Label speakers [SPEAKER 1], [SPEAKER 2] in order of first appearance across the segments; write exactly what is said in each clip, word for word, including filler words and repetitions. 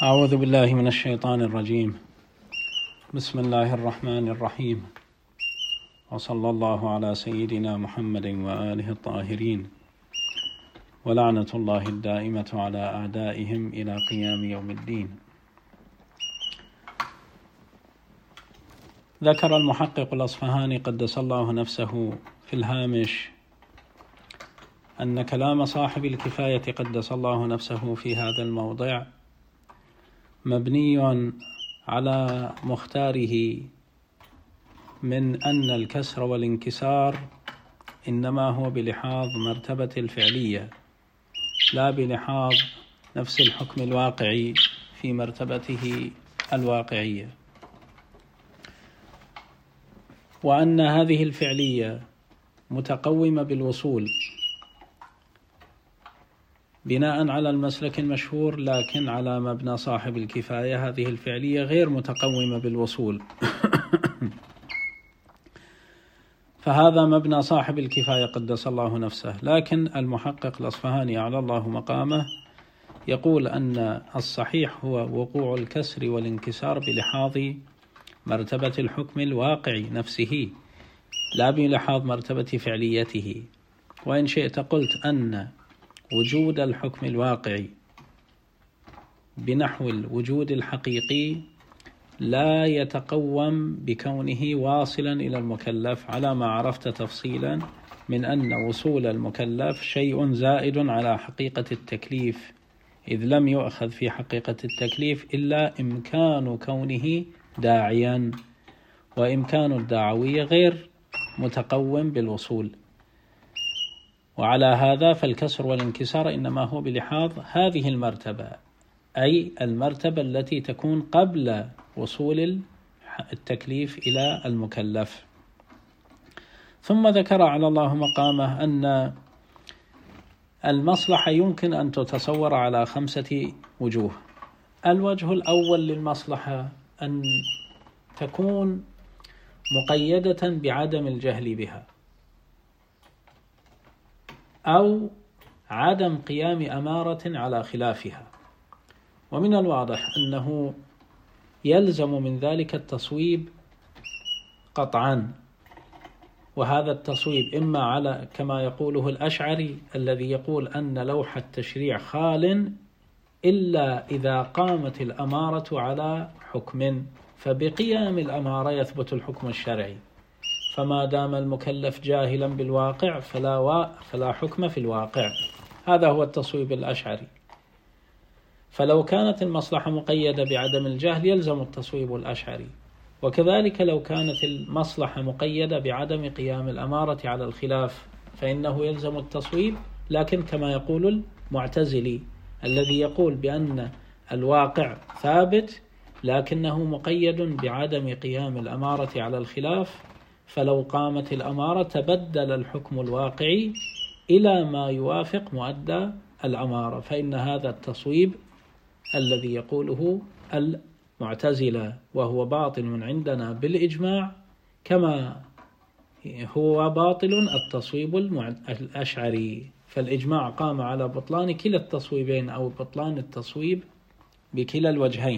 [SPEAKER 1] أعوذ بالله من الشيطان الرجيم. بسم الله الرحمن الرحيم، وصلى الله على سيدنا محمد وآله الطاهرين، ولعنة الله الدائمة على أعدائهم إلى قيام يوم الدين. ذكر المحقق الأصفهاني قدس الله نفسه في الهامش أن كلام صاحب الكفاية قدس الله نفسه في هذا الموضع مبني على مختاره من أن الكسر والانكسار إنما هو بلحاظ مرتبة الفعلية، لا بلحاظ نفس الحكم الواقعي في مرتبته الواقعية، وأن هذه الفعلية متقومة بالوصول بناء على المسلك المشهور، لكن على مبنى صاحب الكفاية هذه الفعلية غير متقومة بالوصول. فهذا مبنى صاحب الكفاية قدس الله نفسه. لكن المحقق الأصفهاني أعلى الله مقامه يقول أن الصحيح هو وقوع الكسر والانكسار بلحاظ مرتبة الحكم الواقعي نفسه، لا بلحاظ مرتبة فعليته. وإن شئت قلت أن وجود الحكم الواقعي بنحو الوجود الحقيقي لا يتقوم بكونه واصلا إلى المكلف، على ما عرفت تفصيلا من أن وصول المكلف شيء زائد على حقيقة التكليف، إذ لم يؤخذ في حقيقة التكليف إلا إمكان كونه داعيا، وإمكان الدعوية غير متقوم بالوصول. وعلى هذا فالكسر والانكسار إنما هو بلحاظ هذه المرتبة، أي المرتبة التي تكون قبل وصول التكليف إلى المكلف. ثم ذكر على الله مقامه أن المصلحة يمكن أن تتصور على خمسة وجوه. الوجه الأول للمصلحة أن تكون مقيدة بعدم الجهل بها، أو عدم قيام أمارة على خلافها. ومن الواضح أنه يلزم من ذلك التصويب قطعا، وهذا التصويب إما على كما يقوله الأشعري الذي يقول أن لوح التشريع خال إلا إذا قامت الأمارة على حكم، فبقيام الأمارة يثبت الحكم الشرعي، فما دام المكلف جاهلا بالواقع فلا, و... فلا حكم في الواقع. هذا هو التصويب الأشعري. فلو كانت المصلحة مقيدة بعدم الجهل يلزم التصويب الأشعري، وكذلك لو كانت المصلحة مقيدة بعدم قيام الأمارة على الخلاف فإنه يلزم التصويب، لكن كما يقول المعتزلي الذي يقول بأن الواقع ثابت لكنه مقيد بعدم قيام الأمارة على الخلاف، فلو قامت الأمارة تبدل الحكم الواقعي إلى ما يوافق مؤدى الأمارة، فإن هذا التصويب الذي يقوله المعتزلة وهو باطل عندنا بالإجماع، كما هو باطل التصويب الأشعري. فالإجماع قام على بطلان كلا التصويبين، أو بطلان التصويب بكلا الوجهين.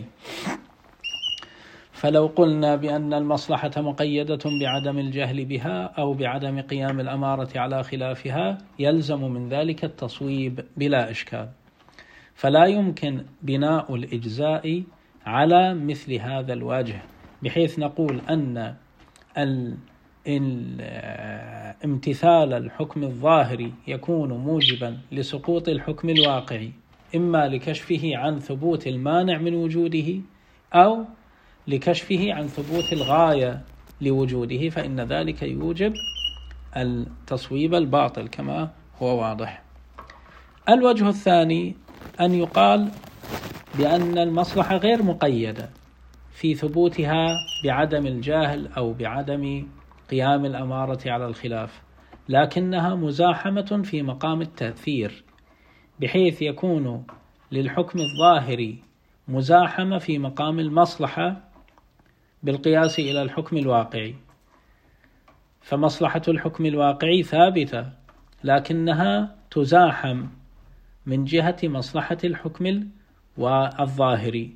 [SPEAKER 1] فلو قلنا بأن المصلحة مقيدة بعدم الجهل بها أو بعدم قيام الأمارة على خلافها يلزم من ذلك التصويب بلا إشكال. فلا يمكن بناء الإجزاء على مثل هذا الوجه، بحيث نقول أن امتثال الحكم الظاهري يكون موجبا لسقوط الحكم الواقعي، إما لكشفه عن ثبوت المانع من وجوده أو لكشفه عن ثبوت الغاية لوجوده، فإن ذلك يوجب التصويب الباطل كما هو واضح. الوجه الثاني أن يقال بأن المصلحة غير مقيدة في ثبوتها بعدم الجاهل أو بعدم قيام الأمارة على الخلاف، لكنها مزاحمة في مقام التأثير، بحيث يكون للحكم الظاهري مزاحمة في مقام المصلحة بالقياس إلى الحكم الواقعي. فمصلحة الحكم الواقعي ثابتة لكنها تزاحم من جهة مصلحة الحكم والظاهري.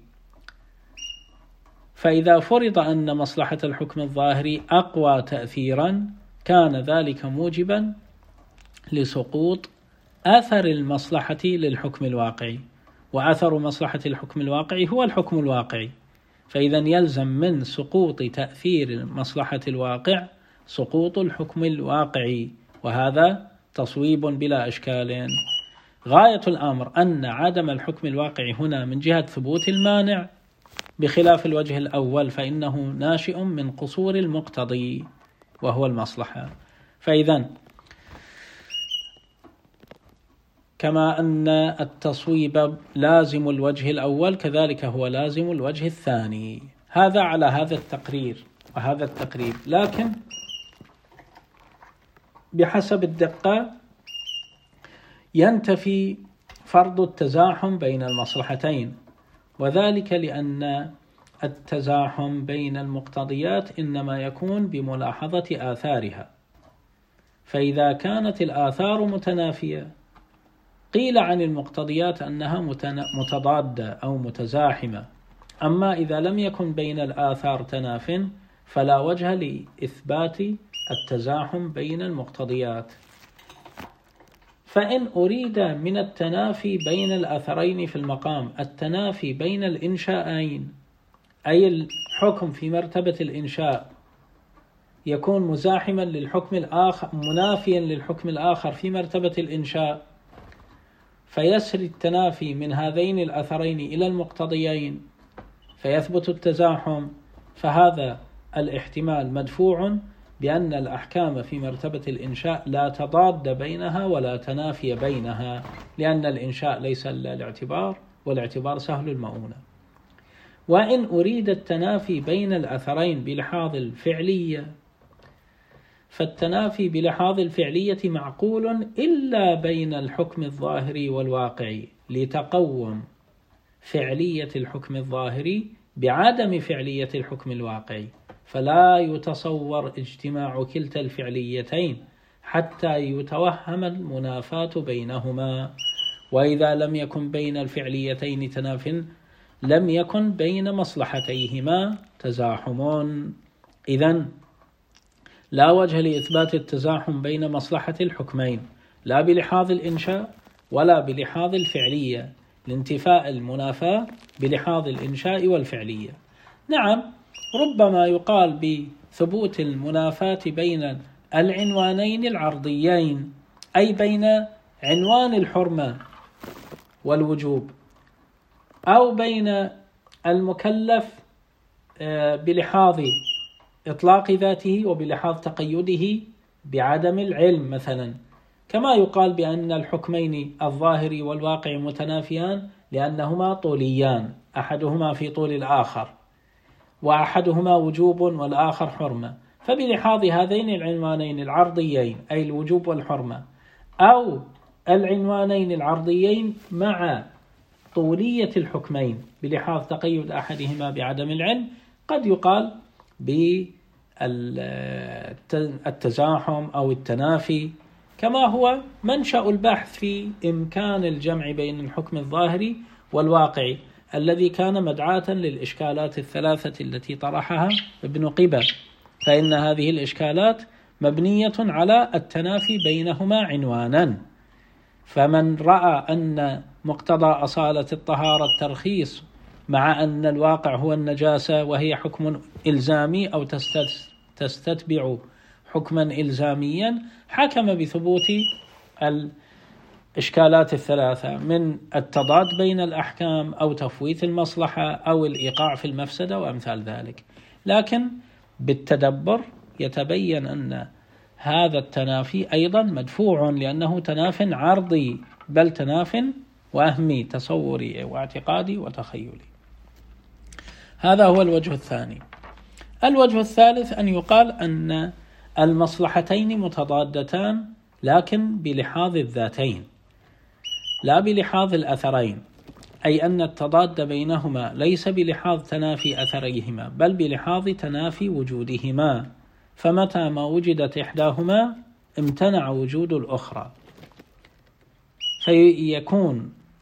[SPEAKER 1] فإذا فرض أن مصلحة الحكم الظاهري أقوى تأثيرا كان ذلك موجبا لسقوط أثر المصلحة للحكم الواقعي، وأثر مصلحة الحكم الواقعي هو الحكم الواقعي، فإذا يلزم من سقوط تأثير مصلحة الواقع سقوط الحكم الواقعي، وهذا تصويب بلا إشكال. غاية الأمر أن عدم الحكم الواقعي هنا من جهة ثبوت المانع، بخلاف الوجه الأول فإنه ناشئ من قصور المقتضي وهو المصلحة. فإذا كما أن التصويب لازم الوجه الأول كذلك هو لازم الوجه الثاني. هذا على هذا التقرير وهذا التقرير، لكن بحسب الدقة ينتفي فرض التزاحم بين المصلحتين، وذلك لأن التزاحم بين المقتضيات إنما يكون بملاحظة آثارها، فإذا كانت الآثار متنافية قيل عن المقتضيات أنها متضادة أو متزاحمة، أما إذا لم يكن بين الآثار تناف فلا وجه لإثبات التزاحم بين المقتضيات. فإن أريد من التنافي بين الأثرين في المقام التنافي بين الإنشاءين، أي الحكم في مرتبة الإنشاء يكون مزاحما للحكم الآخر منافيا للحكم الآخر في مرتبة الإنشاء، فيسري التنافي من هذين الأثرين إلى المقتضيين فيثبت التزاحم، فهذا الاحتمال مدفوع بأن الأحكام في مرتبة الإنشاء لا تضاد بينها ولا تنافي بينها، لأن الإنشاء ليس إلا الاعتبار، والاعتبار سهل المؤونة. وإن أريد التنافي بين الأثرين بلحاظ الفعلية فالتنافي بلحاظ الفعلية معقول إلا بين الحكم الظاهري والواقعي، لتقوم فعلية الحكم الظاهري بعدم فعلية الحكم الواقعي، فلا يتصور اجتماع كلتا الفعليتين حتى يتوهم المنافاة بينهما. وإذا لم يكن بين الفعليتين تناف لم يكن بين مصلحتيهما تزاحم. إذن لا وجه لإثبات التزاحم بين مصلحة الحكمين لا بلحاظ الإنشاء ولا بلحاظ الفعلية، لانتفاء المنافاة بلحاظ الإنشاء والفعلية. نعم، ربما يقال بثبوت المنافاة بين العنوانين العرضيين، أي بين عنوان الحرمة والوجوب، أو بين المكلف بلحاظ إطلاق ذاته وبلحاظ تقيده بعدم العلم مثلا، كما يقال بأن الحكمين الظاهري والواقع متنافيان لأنهما طوليان، أحدهما في طول الآخر، وأحدهما وجوب والآخر حرمة، فبلحاظ هذين العنوانين العرضيين أي الوجوب والحرمة، أو العنوانين العرضيين مع طولية الحكمين بلحاظ تقيد أحدهما بعدم العلم، قد يقال بالتزاحم أو التنافي، كما هو منشأ البحث في إمكان الجمع بين الحكم الظاهري والواقعي الذي كان مدعاة للإشكالات الثلاثة التي طرحها ابن قبة، فإن هذه الإشكالات مبنية على التنافي بينهما عنوانا. فمن رأى أن مقتضى أصالة الطهارة الترخيص مع أن الواقع هو النجاسة وهي حكم إلزامي أو تستتبع حكما إلزاميا، حكم بثبوت الإشكالات الثلاثة من التضاد بين الأحكام أو تفويت المصلحة أو الإيقاع في المفسدة وأمثال ذلك. لكن بالتدبر يتبين أن هذا التنافي أيضا مدفوع، لأنه تناف عرضي بل تناف وهمي تصوري واعتقادي وتخيلي. هذا هو الوجه الثاني. الوجه الثالث أن يقال أن المصلحتين متضادتان لكن بلحاظ الذاتين لا بلحاظ الأثرين، أي أن التضاد بينهما ليس بلحاظ تنافي أثريهما بل بلحاظ تنافي وجودهما، فمتى ما وجدت إحداهما امتنع وجود الأخرى، فيكون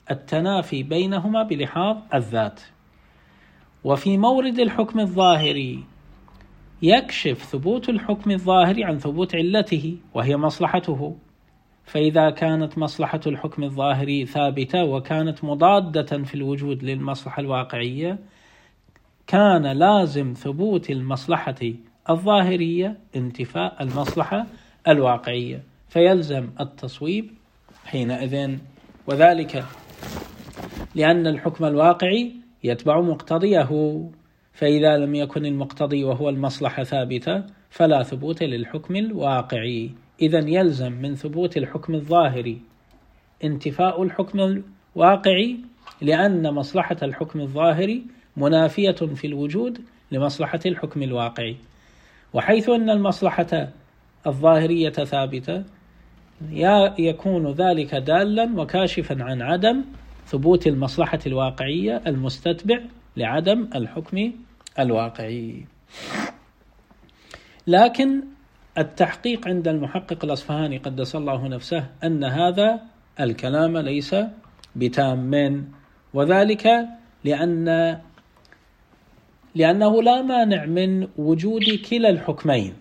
[SPEAKER 1] التنافي بينهما بلحاظ الذات. وفي مورد الحكم الظاهري يكشف ثبوت الحكم الظاهري عن ثبوت علته وهي مصلحته، فإذا كانت مصلحة الحكم الظاهري ثابتة وكانت مضادة في الوجود للمصلحة الواقعية، كان لازم ثبوت المصلحة الظاهرية انتفاء المصلحة الواقعية، فيلزم التصويب حينئذ، وذلك لأن الحكم الواقعي يتبع مقتضيه، فإذا لم يكن المقتضي وهو المصلحة ثابتة فلا ثبوت للحكم الواقعي. إذن يلزم من ثبوت الحكم الظاهري انتفاء الحكم الواقعي، لأن مصلحة الحكم الظاهري منافية في الوجود لمصلحة الحكم الواقعي، وحيث أن المصلحة الظاهرية ثابتة يكون ذلك دالا وكاشفا عن عدم ثبوت المصلحة الواقعية المستتبع لعدم الحكم الواقعي. لكن التحقيق عند المحقق الأصفهاني قدس الله نفسه أن هذا الكلام ليس بتام، وذلك لأن لأنه لا مانع من وجود كلا الحكمين،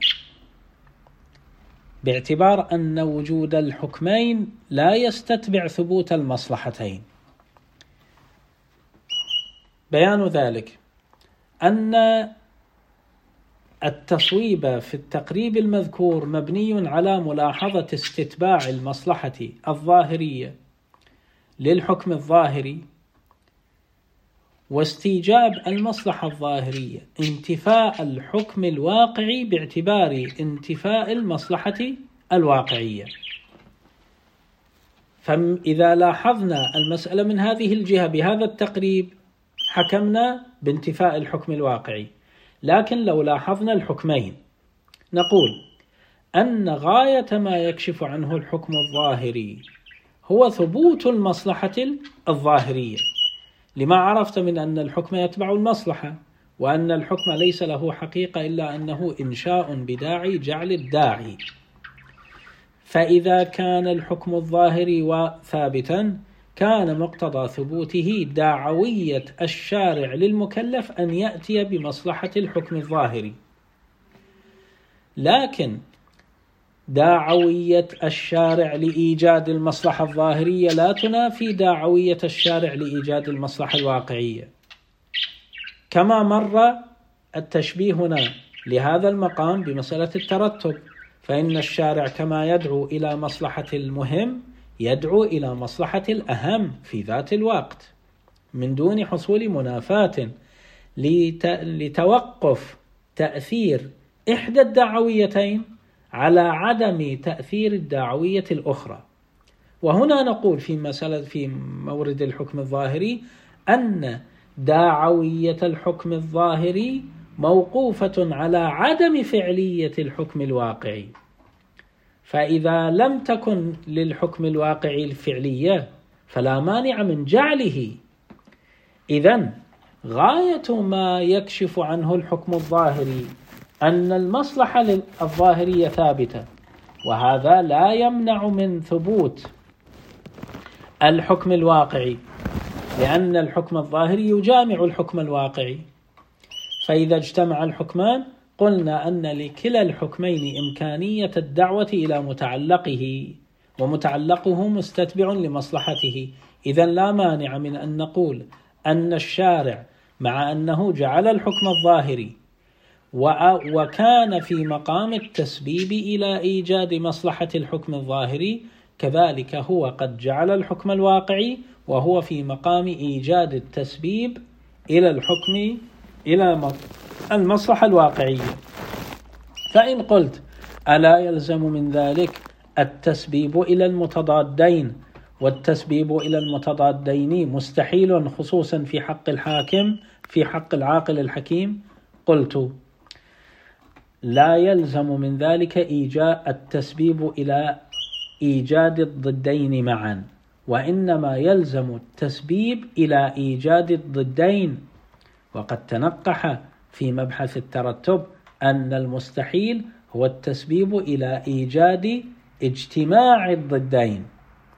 [SPEAKER 1] باعتبار أن وجود الحكمين لا يستتبع ثبوت المصلحتين. بيان ذلك أن التصويب في التقريب المذكور مبني على ملاحظة استتباع المصلحة الظاهرية للحكم الظاهري، واستيجاب المصلحة الظاهرية انتفاء الحكم الواقعي باعتبار انتفاء المصلحة الواقعية. فإذا لاحظنا المسألة من هذه الجهة بهذا التقريب حكمنا بانتفاء الحكم الواقعي، لكن لو لاحظنا الحكمين نقول أن غاية ما يكشف عنه الحكم الظاهري هو ثبوت المصلحة الظاهرية، لما عرفت من أن الحكم يتبع المصلحة، وأن الحكم ليس له حقيقة إلا أنه إنشاء بداعي جعل الداعي. فإذا كان الحكم الظاهري ثابتا كان مقتضى ثبوته داعوية الشارع للمكلف أن يأتي بمصلحة الحكم الظاهري، لكن داعوية الشارع لإيجاد المصلحة الظاهرية لا تنافي داعوية الشارع لإيجاد المصلحة الواقعية، كما مر التشبيهنا لهذا المقام بمسألة الترتب، فإن الشارع كما يدعو إلى مصلحة المهم يدعو إلى مصلحة الأهم في ذات الوقت من دون حصول منافاة لتوقف تأثير إحدى الدعويتين على عدم تأثير الدعوية الأخرى. وهنا نقول في مسألة في مورد الحكم الظاهري أن دعوية الحكم الظاهري موقوفة على عدم فعلية الحكم الواقعي، فإذا لم تكن للحكم الواقعي الفعلية فلا مانع من جعله. إذن غاية ما يكشف عنه الحكم الظاهري أن المصلحة الظاهرية ثابتة، وهذا لا يمنع من ثبوت الحكم الواقعي، لأن الحكم الظاهري يجامع الحكم الواقعي، فإذا اجتمع الحكمان قلنا أن لكلا الحكمين إمكانية الدعوة إلى متعلقه، ومتعلقه مستتبع لمصلحته. إذن لا مانع من أن نقول أن الشارع مع أنه جعل الحكم الظاهري وكان في مقام التسبيب إلى إيجاد مصلحة الحكم الظاهري، كذلك هو قد جعل الحكم الواقعي وهو في مقام إيجاد التسبيب إلى الحكم إلى المصلحة الواقعية. فإن قلت ألا يلزم من ذلك التسبيب إلى المتضادين، والتسبيب إلى المتضادين مستحيل خصوصا في حق الحاكم في حق العاقل الحكيم، قلت لا يلزم من ذلك إيجاد التسبيب إلى إيجاد الضدين معا، وإنما يلزم التسبيب إلى إيجاد الضدين. وقد تنقح في مبحث الترتب أن المستحيل هو التسبيب إلى إيجاد اجتماع الضدين،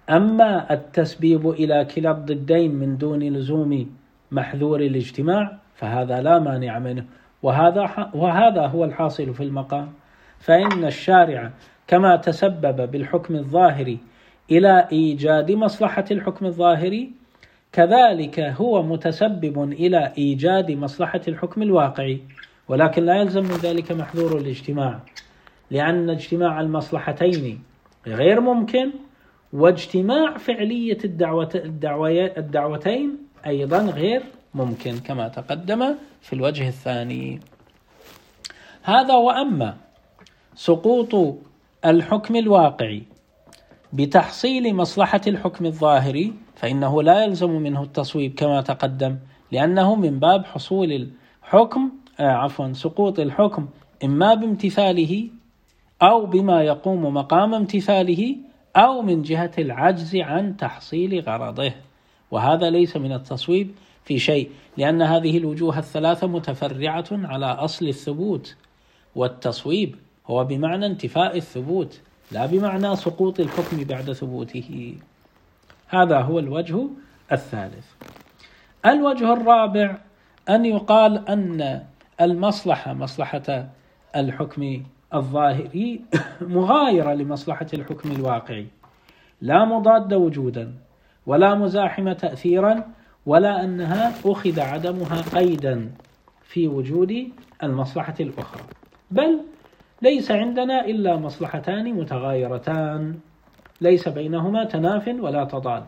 [SPEAKER 1] أما التسبيب إلى كلا الضدين من دون لزوم محذور الاجتماع فهذا لا مانع منه، وهذا وهذا هو الحاصل في المقام. فإن الشارع كما تسبب بالحكم الظاهري إلى إيجاد مصلحة الحكم الظاهري كذلك هو متسبب إلى إيجاد مصلحة الحكم الواقعي، ولكن لا يلزم من ذلك محذور الاجتماع، لأن اجتماع المصلحتين غير ممكن، واجتماع فعلية الدعوة الدعوتين أيضا غير ممكن كما تقدم في الوجه الثاني. هذا. وأما سقوط الحكم الواقعي بتحصيل مصلحة الحكم الظاهري فإنه لا يلزم منه التصويب كما تقدم، لأنه من باب حصول الحكم آه عفوا سقوط الحكم إما بامتثاله أو بما يقوم مقام امتثاله أو من جهة العجز عن تحصيل غرضه، وهذا ليس من التصويب في شيء، لأن هذه الوجوه الثلاثة متفرعة على أصل الثبوت، والتصويب هو بمعنى انتفاء الثبوت لا بمعنى سقوط الحكم بعد ثبوته. هذا هو الوجه الثالث. الوجه الرابع أن يقال أن المصلحة مصلحة الحكم الظاهري مغايرة لمصلحة الحكم الواقعي، لا مضاد وجودا ولا مزاحمة تأثيرا، ولا أنها أخذ عدمها قيدا في وجود المصلحة الأخرى، بل ليس عندنا إلا مصلحتان متغايرتان ليس بينهما تناف ولا تضاد.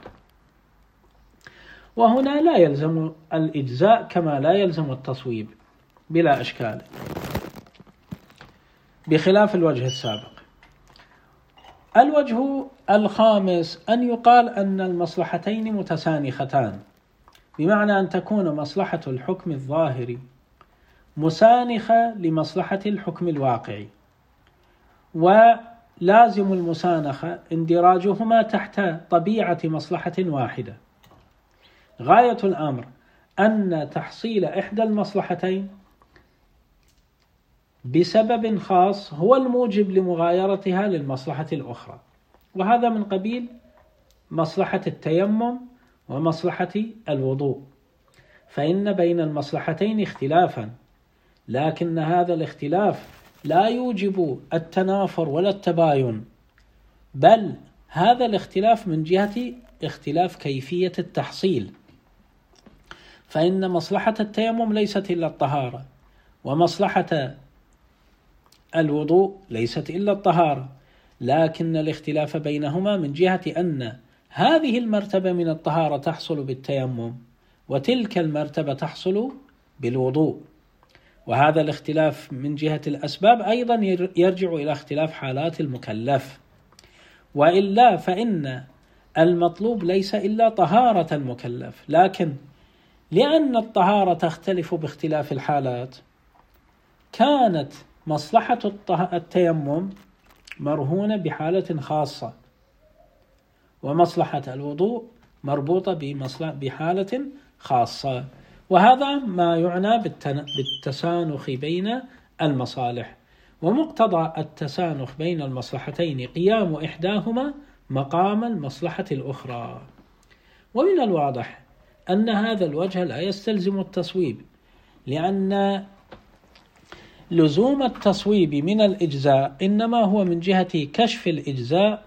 [SPEAKER 1] وهنا لا يلزم الإجزاء كما لا يلزم التصويب بلا إشكال، بخلاف الوجه السابق. الوجه الخامس أن يقال أن المصلحتين متسانختان، بمعنى أن تكون مصلحة الحكم الظاهري مسانخة لمصلحة الحكم الواقعي، ولازم المسانخة اندراجهما تحت طبيعة مصلحة واحدة. غاية الأمر أن تحصيل إحدى المصلحتين بسبب خاص هو الموجب لمغايرتها للمصلحة الأخرى، وهذا من قبيل مصلحة التيمم ومصلحة الوضوء، فإن بين المصلحتين اختلافا، لكن هذا الاختلاف لا يوجب التنافر ولا التباين، بل هذا الاختلاف من جهة اختلاف كيفية التحصيل، فإن مصلحة التيمم ليست إلا الطهارة، ومصلحة الوضوء ليست إلا الطهارة، لكن الاختلاف بينهما من جهة أن هذه المرتبة من الطهارة تحصل بالتيمم وتلك المرتبة تحصل بالوضوء، وهذا الاختلاف من جهة الأسباب أيضا يرجع إلى اختلاف حالات المكلف، وإلا فإن المطلوب ليس إلا طهارة المكلف، لكن لأن الطهارة تختلف باختلاف الحالات كانت مصلحة التيمم مرهونة بحالة خاصة، ومصلحة الوضوء مربوطة بحالة خاصة، وهذا ما يعنى بالتسانخ بين المصالح، ومقتضى التسانخ بين المصلحتين قيام إحداهما مقام المصلحة الأخرى. ومن الواضح أن هذا الوجه لا يستلزم التصويب، لأن لزوم التصويب من الإجزاء إنما هو من جهة كشف الإجزاء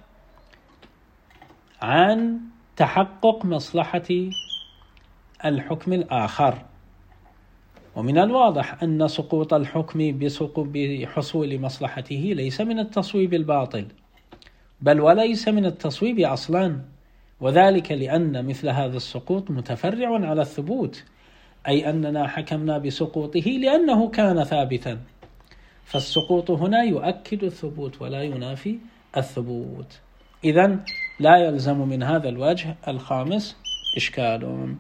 [SPEAKER 1] عن تحقق مصلحة الحكم الآخر، ومن الواضح أن سقوط الحكم بحصول مصلحته ليس من التصويب الباطل، بل وليس من التصويب أصلا، وذلك لأن مثل هذا السقوط متفرع على الثبوت، أي أننا حكمنا بسقوطه لأنه كان ثابتا، فالسقوط هنا يؤكد الثبوت ولا ينافي الثبوت. إذن لا يلزم من هذا الوجه الخامس إشكال.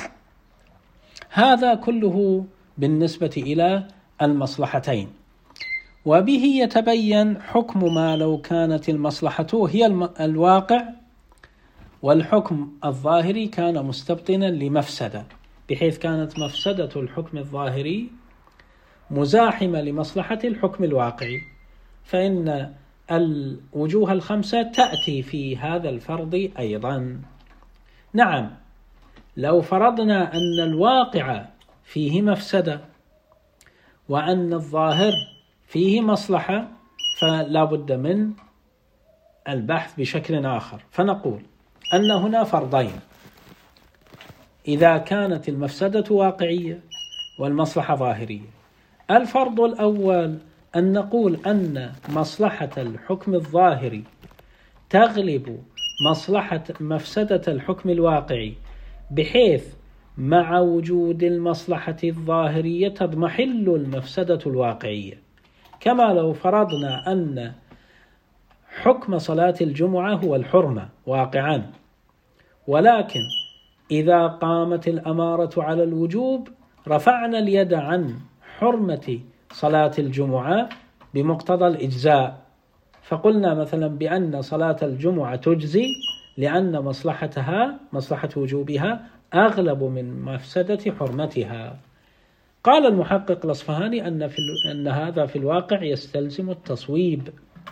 [SPEAKER 1] هذا كله بالنسبة إلى المصلحتين، وبه يتبين حكم ما لو كانت المصلحة هي الواقع والحكم الظاهري كان مستبطنا لمفسدة، بحيث كانت مفسدة الحكم الظاهري مزاحمة لمصلحة الحكم الواقعي، فإن الوجوه الخمسة تأتي في هذا الفرض أيضا. نعم، لو فرضنا أن الواقع فيه مفسدة وأن الظاهر فيه مصلحة فلا بد من البحث بشكل آخر، فنقول أن هنا فرضين إذا كانت المفسدة واقعية والمصلحة ظاهرية. الفرض الأول أن نقول أن مصلحة الحكم الظاهري تغلب مصلحة مفسدة الحكم الواقعي، بحيث مع وجود المصلحة الظاهرية تضمحل المفسدة الواقعية، كما لو فرضنا أن حكم صلاة الجمعة هو الحرمة واقعا، ولكن إذا قامت الأمارة على الوجوب رفعنا اليد عن حرمة صلاة الجمعة بمقتضى الإجزاء، فقلنا مثلا بأن صلاة الجمعة تجزي لأن مصلحتها مصلحة وجوبها أغلب من مفسدة حرمتها. قال المحقق الأصفهاني أن, في أن هذا في الواقع يستلزم التصويب،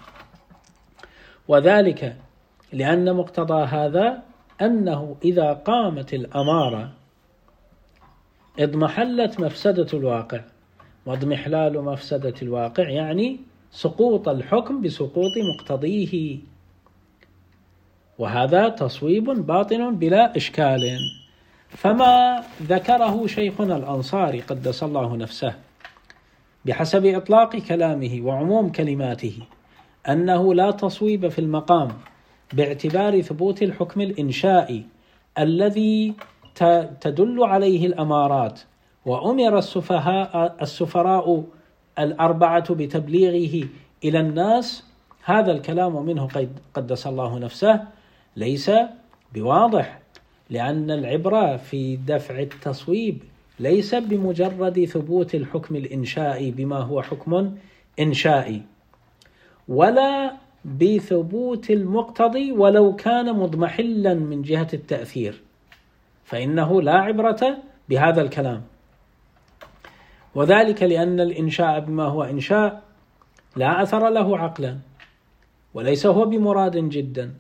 [SPEAKER 1] وذلك لأن مقتضى هذا أنه إذا قامت الأمارة اضمحلت مفسدة الواقع، واضمحلال مفسدة الواقع يعني سقوط الحكم بسقوط مقتضيه، وهذا تصويب باطن بلا إشكال. فما ذكره شيخنا الأنصاري قدس الله نفسه بحسب إطلاق كلامه وعموم كلماته أنه لا تصويب في المقام باعتبار ثبوت الحكم الإنشائي الذي تدل عليه الأمارات، وأمر السفهاء السفراء الأربعة بتبليغه إلى الناس، هذا الكلام منه قدس الله نفسه ليس بواضح، لأن العبرة في دفع التصويب ليس بمجرد ثبوت الحكم الإنشائي بما هو حكم إنشائي، ولا بثبوت المقتضي ولو كان مضمحلا من جهة التأثير، فإنه لا عبرة بهذا الكلام، وذلك لأن الإنشاء بما هو إنشاء لا أثر له عقلا، وليس هو بمراد جدا،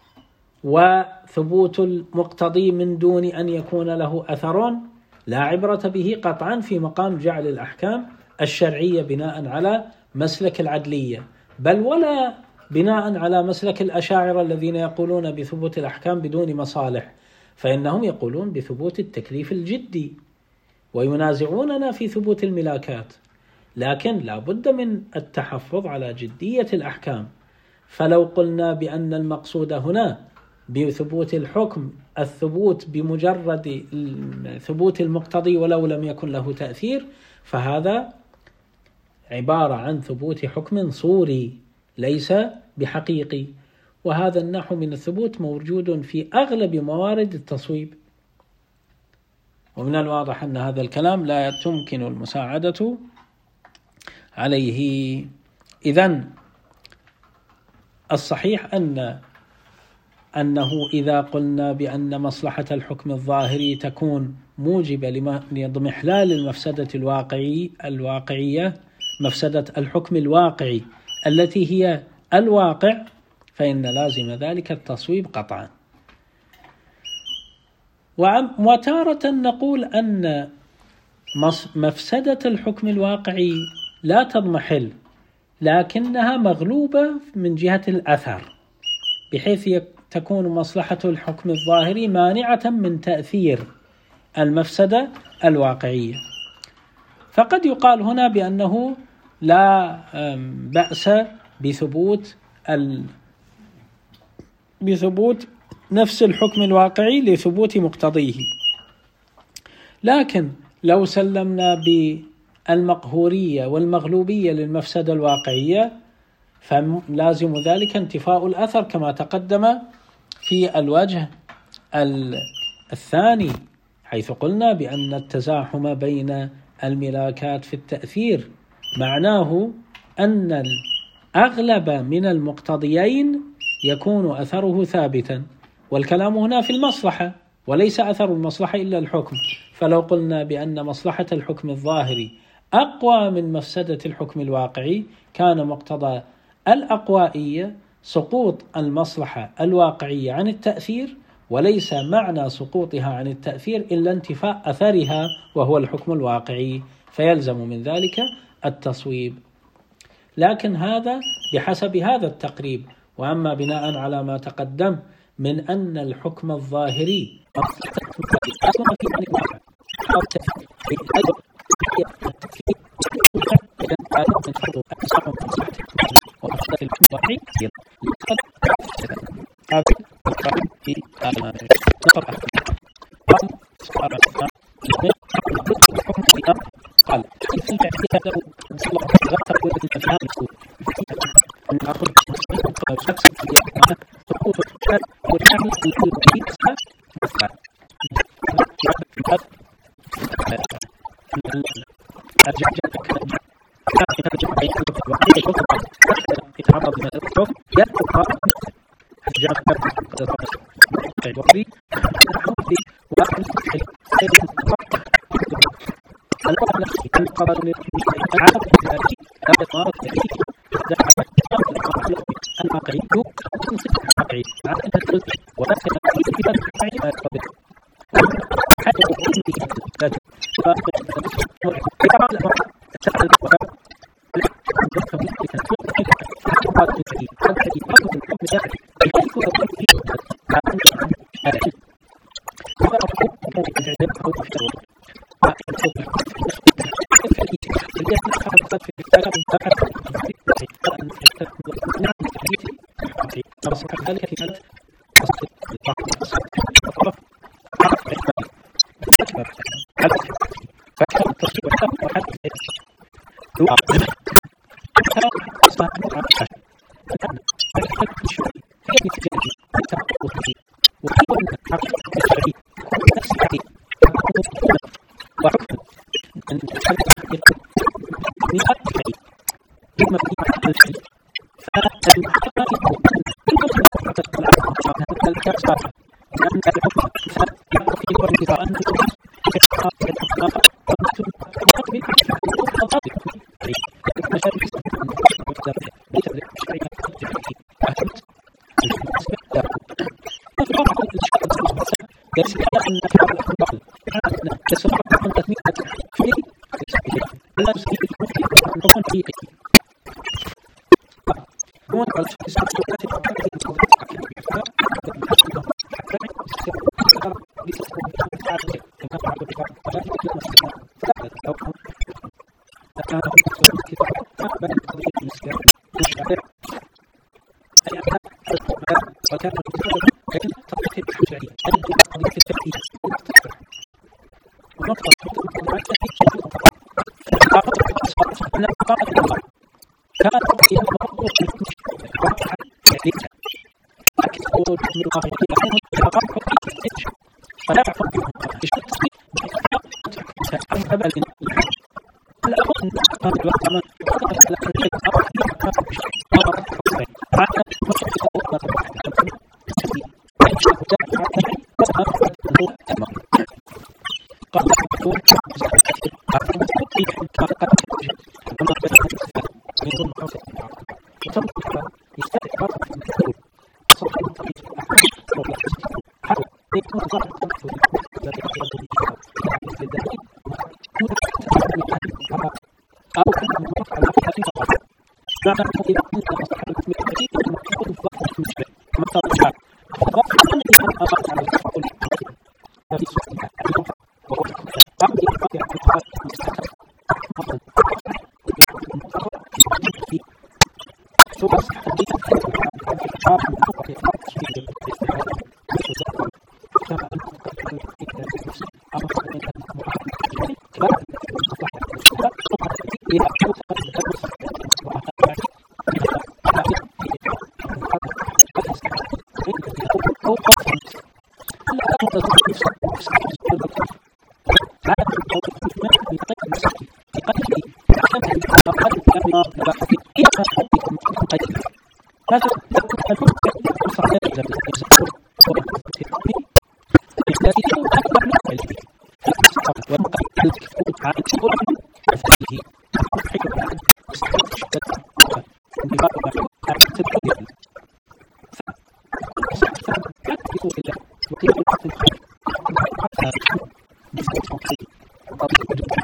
[SPEAKER 1] وثبوت المقتضي من دون أن يكون له أثر لا عبرة به قطعا في مقام جعل الأحكام الشرعية بناء على مسلك العدلية، بل ولا بناء على مسلك الأشاعرة الذين يقولون بثبوت الأحكام بدون مصالح، فإنهم يقولون بثبوت التكليف الجدي وينازعوننا في ثبوت الملاكات، لكن لا بد من التحفظ على جدية الأحكام. فلو قلنا بأن المقصود هنا بثبوت الحكم الثبوت بمجرد ثبوت المقتضي ولو لم يكن له تأثير، فهذا عبارة عن ثبوت حكم صوري ليس بحقيقي، وهذا النحو من الثبوت موجود في أغلب موارد التصويب، ومن الواضح أن هذا الكلام لا تمكن المساعدة عليه. إذن الصحيح أن أنه إذا قلنا بأن مصلحة الحكم الظاهري تكون موجبة لإضمحلال المفسدة الواقعي الواقعية مفسدة الحكم الواقعي التي هي الواقع، فإن لازم ذلك التصويب قطعا. وتارة نقول أن مفسدة الحكم الواقعي لا تضمحل، لكنها مغلوبة من جهة الأثر، بحيث تكون مصلحة الحكم الظاهري مانعة من تأثير المفسدة الواقعية. فقد يقال هنا بأنه لا بأس بثبوت ال... بثبوت نفس الحكم الواقعي لثبوت مقتضيه، لكن لو سلمنا بالمقهورية والمغلوبية للمفسدة الواقعية فلازم ذلك انتفاء الأثر كما تقدم في الوجه الثاني، حيث قلنا بأن التزاحم بين الملاكات في التأثير معناه أن الأغلب من المقتضيين يكون أثره ثابتا، والكلام هنا في المصلحة وليس أثر المصلحة إلا الحكم. فلو قلنا بأن مصلحة الحكم الظاهري أقوى من مفسدة الحكم الواقعي كان مقتضى الأقوائية سقوط المصلحة الواقعية عن التأثير، وليس معنى سقوطها عن التأثير إلا انتفاء أثرها وهو الحكم الواقعي، فيلزم من ذلك التصويب. لكن هذا بحسب هذا التقريب. وأما بناء على ما تقدم من أن الحكم الظاهري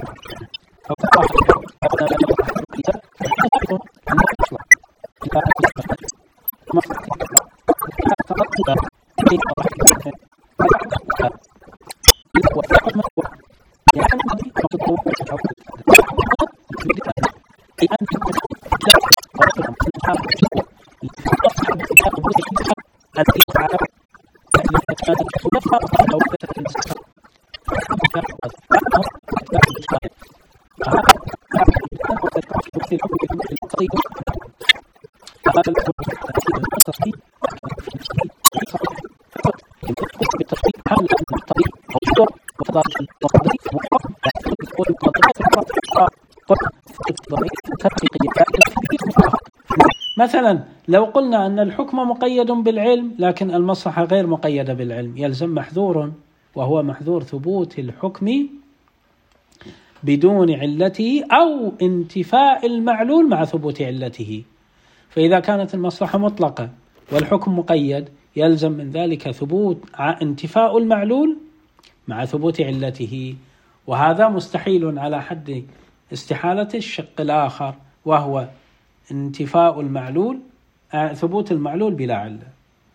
[SPEAKER 1] مثلا لو قلنا أن الحكم مقيد بالعلم لكن المصلحة غير مقيدة بالعلم، يلزم محذور، وهو محذور ثبوت الحكم بدون علته أو انتفاء المعلول مع ثبوت علته. فإذا كانت المصلحة مطلقة والحكم مقيد يلزم من ذلك ثبوت انتفاء المعلول مع ثبوت علته، وهذا مستحيل على حد استحالة الشق الآخر، وهو انتفاء المعلول ثبوت المعلول بلا علة.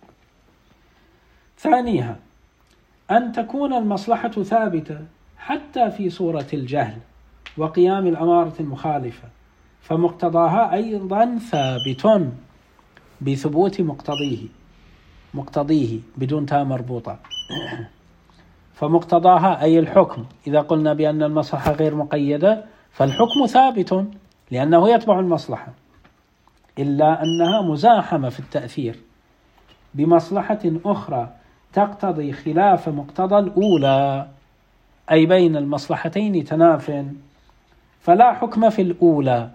[SPEAKER 1] ثانيها أن تكون المصلحة ثابتة حتى في صورة الجهل وقيام الأمارة المخالفة، فمقتضاها أيضا ثابت بثبوت مقتضيه مقتضيه بدون تاء مربوطة. فمقتضاها أي الحكم، إذا قلنا بأن المصلحة غير مقيدة فالحكم ثابت لأنه يتبع المصلحة، إلا أنها مزاحمة في التأثير بمصلحة أخرى تقتضي خلاف مقتضى الأولى، أي بين المصلحتين تناف، فلا حكم في الأولى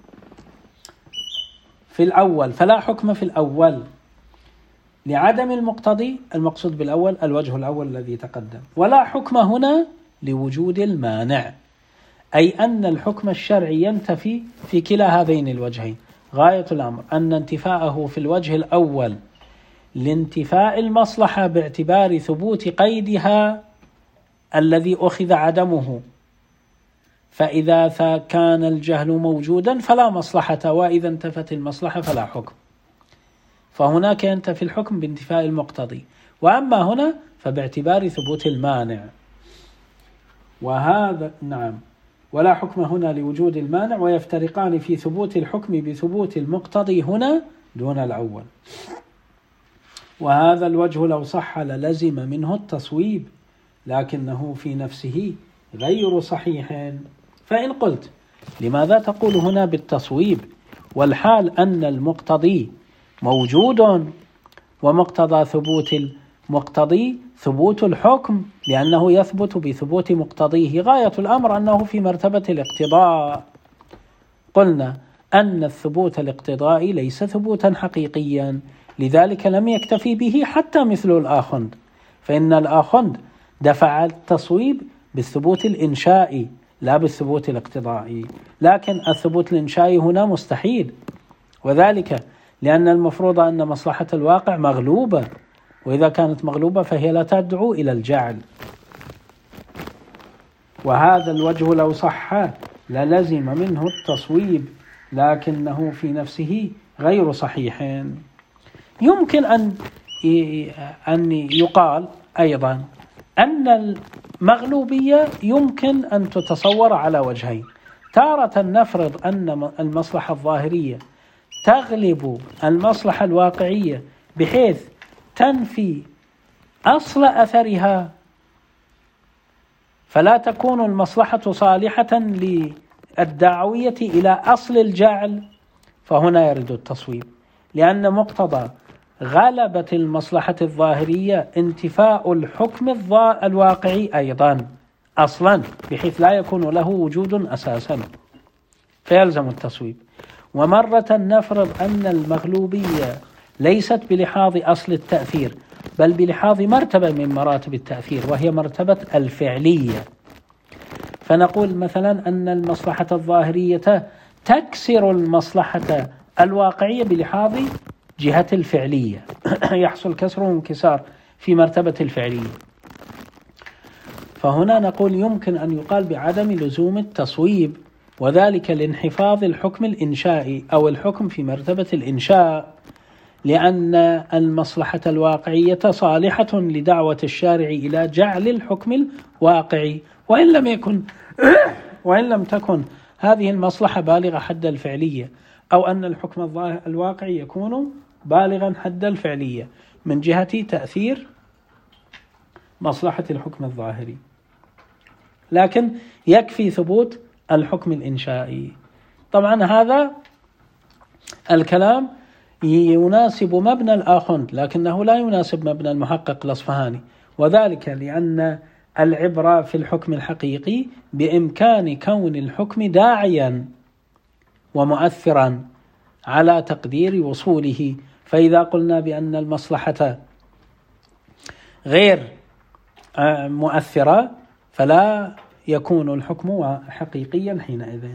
[SPEAKER 1] في الأول فلا حكم في الأول لعدم المقتضي، المقصود بالأول الوجه الأول الذي تقدم، ولا حكم هنا لوجود المانع، أي أن الحكم الشرعي ينتفي في كلا هذين الوجهين. غاية الأمر أن انتفاءه في الوجه الأول لانتفاء المصلحة باعتبار ثبوت قيدها الذي أخذ عدمه، فإذا كان الجهل موجودا فلا مصلحة، وإذا انتفت المصلحة فلا حكم. فهناك ينتفي الحكم بانتفاء المقتضي، وأما هنا فباعتبار ثبوت المانع. وهذا نعم، ولا حكم هنا لوجود المانع، ويفترقان في ثبوت الحكم بثبوت المقتضي هنا دون الأول. وهذا الوجه لو صح للزم منه التصويب، لكنه في نفسه غير صحيح. فإن قلت لماذا تقول هنا بالتصويب والحال أن المقتضي موجود ومقتضى ثبوت المقتضي ثبوت الحكم، لأنه يثبت بثبوت مقتضيه، غاية الأمر أنه في مرتبة الاقتضاء. قلنا أن الثبوت الاقتضائي ليس ثبوتا حقيقيا، لذلك لم يكتفي به حتى مثل الآخند، فإن الآخند دفع التصويب بالثبوت الإنشائي لا بالثبوت الاقتضائي، لكن الثبوت الإنشائي هنا مستحيل، وذلك لأن المفروض أن مصلحة الواقع مغلوبة، وإذا كانت مغلوبة فهي لا تدعو إلى الجعل. وهذا الوجه لو صح للزم منه التصويب، لكنه في نفسه غير صحيح. يمكن أن أن يقال أيضا أن المغلوبية يمكن أن تتصور على وجهين. تارة نفرض أن المصلحة الظاهرية تغلب المصلحة الواقعية بحيث تنفي أصل أثرها، فلا تكون المصلحة صالحة للدعوية إلى أصل الجعل، فهنا يرد التصويب، لأن مقتضى غلبة المصلحة الظاهرية انتفاء الحكم الواقعي أيضا أصلا، بحيث لا يكون له وجود أساسا، فيلزم التصويب. ومرة نفرض أن المغلوبية ليست بلحاظ أصل التأثير، بل بلحاظ مرتبة من مراتب التأثير، وهي مرتبة الفعلية، فنقول مثلا أن المصلحة الظاهرية تكسر المصلحة الواقعية بلحاظ جهة الفعلية، يحصل كسر وانكسار في مرتبة الفعلية. فهنا نقول يمكن أن يقال بعدم لزوم التصويب، وذلك لانحفاظ الحكم الإنشائي أو الحكم في مرتبة الإنشاء، لأن المصلحة الواقعية صالحة لدعوة الشارع إلى جعل الحكم الواقعي، وإن لم يكن وإن لم تكن هذه المصلحة بالغة حد الفعلية، أو أن الحكم الواقعي يكون بالغا حد الفعلية من جهة تأثير مصلحة الحكم الظاهري، لكن يكفي ثبوت الحكم الإنشائي. طبعا هذا الكلام يناسب مبنى الآخوند، لكنه لا يناسب مبنى المحقق الأصفهاني، وذلك لأن العبرة في الحكم الحقيقي بإمكان كون الحكم داعيا ومؤثرا على تقدير وصوله. فإذا قلنا بأن المصلحة غير مؤثرة فلا يكون الحكم حقيقيا حينئذ.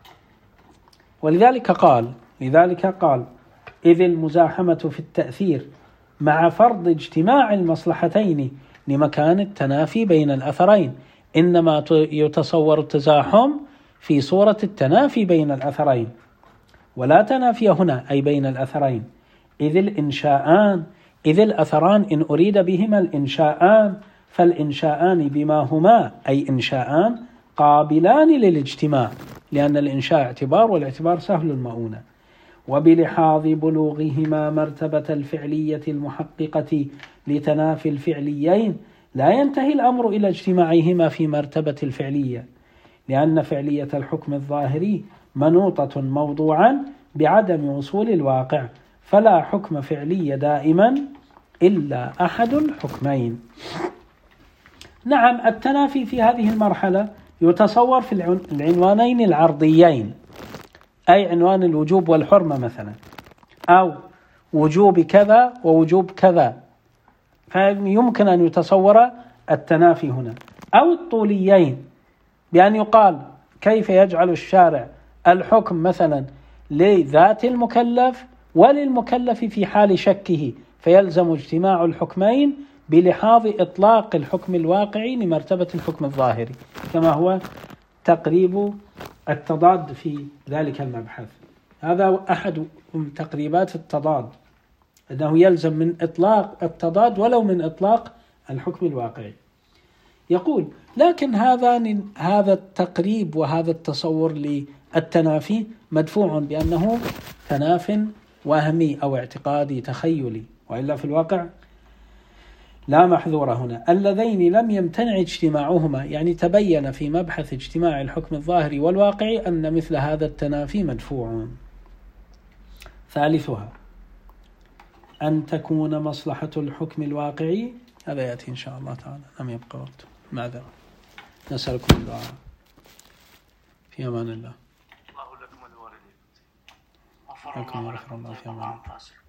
[SPEAKER 1] ولذلك قال لذلك قال إذ المزاحمة في التأثير مع فرض اجتماع المصلحتين لمكان التنافي بين الأثرين، إنما يتصور التزاحم في صورة التنافي بين الأثرين، ولا تنافي هنا أي بين الأثرين، إذ الإنشاءان إذ الأثران إن أريد بهما الإنشاءان فالإنشاءان بما هما أي إنشاءان قابلان للاجتماع، لأن الإنشاء اعتبار والاعتبار سهل المؤونة، وبلحاظ بلوغهما مرتبة الفعلية المحققة لتنافي الفعليين لا ينتهي الأمر إلى اجتماعهما في مرتبة الفعلية، لأن فعلية الحكم الظاهري منوطة موضوعا بعدم وصول الواقع، فلا حكم فعلي دائما إلا أحد الحكمين. نعم، التنافي في هذه المرحلة يتصور في العنوانين العرضيين، أي عنوان الوجوب والحرمة مثلا، أو وجوب كذا ووجوب كذا، فيمكن أن يتصور التنافي هنا، أو الطوليين بأن يقال كيف يجعل الشارع الحكم مثلا لذات المكلف وللمكلف في حال شكه، فيلزم اجتماع الحكمين بلحاظ إطلاق الحكم الواقعي لمرتبة الحكم الظاهري، كما هو تقريب التضاد في ذلك المبحث. هذا أحد تقريبات التضاد، أنه يلزم من إطلاق التضاد ولو من إطلاق الحكم الواقعي. يقول لكن هذا هذا التقريب وهذا التصور للتنافي مدفوع بأنه تناف وهمي أو اعتقادي تخيلي، وإلا في الواقع لا محذور هنا. اللذين لم يمتنع اجتماعهما، يعني تبين في مبحث اجتماع الحكم الظاهري والواقعي أن مثل هذا التنافي مدفوع. ثالثها أن تكون مصلحة الحكم الواقعي، هذا يأتي إن شاء الله تعالى، لم يبقى وقت، معذرة. نسألكم الدعاء. في أمان الله. الله لكم الوالدين. لكم ورحمة الله. في أمان الله.